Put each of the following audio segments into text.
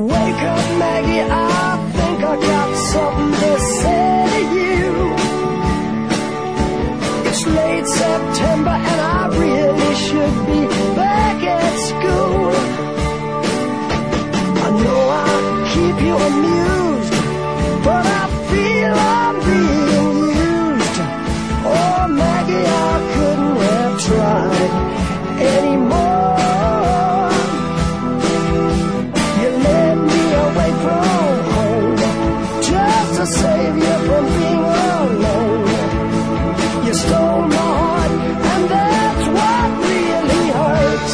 Wake up, Maggie, I think I got something to say to you. It's late September and I really should be back at school. I know I keep you amused, but I feel I'm being used. Oh, Maggie, I couldn't have tried anymore. You led me away from home just to save you from being alone. You stole my heart, and that's what really hurts.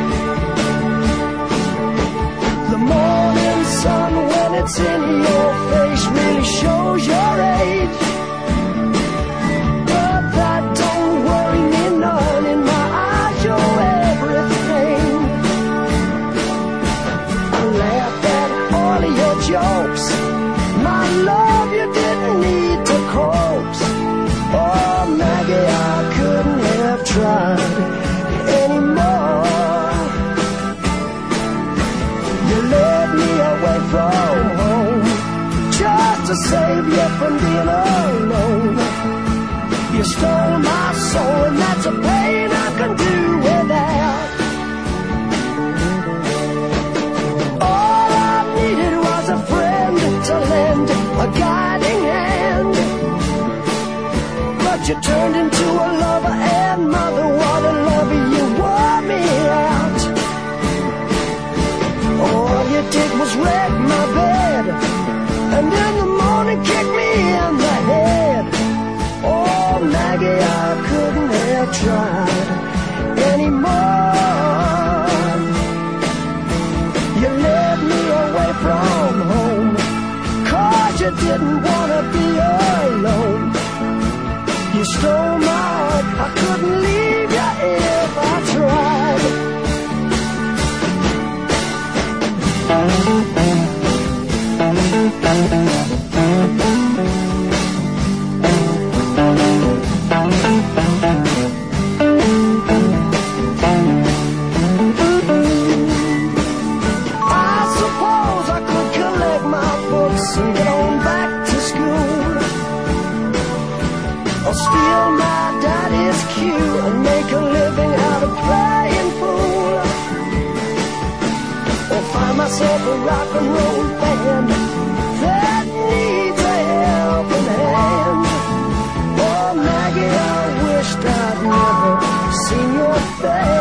The morning sun, when it's in your face, really shows your age. But that don't worry me none. In my eyes, you're everything. I laughed at all of your jokes. My love, you didn't need to coax. Oh, Maggie, I couldn't have tried anymore. You led me away from home just to save you from being alone. You stole my soul, and that's a pain I can do without. All I needed was a friend to lend a guiding hand. But you turned into a lover, and mother, what a lover, you wore me out. All you did was wreck my bed, and in the morning kick me in the head. Oh, Maggie, I couldn't have tried anymore. You led me away from home, 'cause you didn't want to be alone. You stole my heart, I couldn't leave you if I tried. I suppose I could collect my books and get on back to school, or steal my daddy's cue and make a living out of playing fool, or find myself a rock and roll band that needs a helping hand. Oh, Maggie, I wished I'd never seen your face.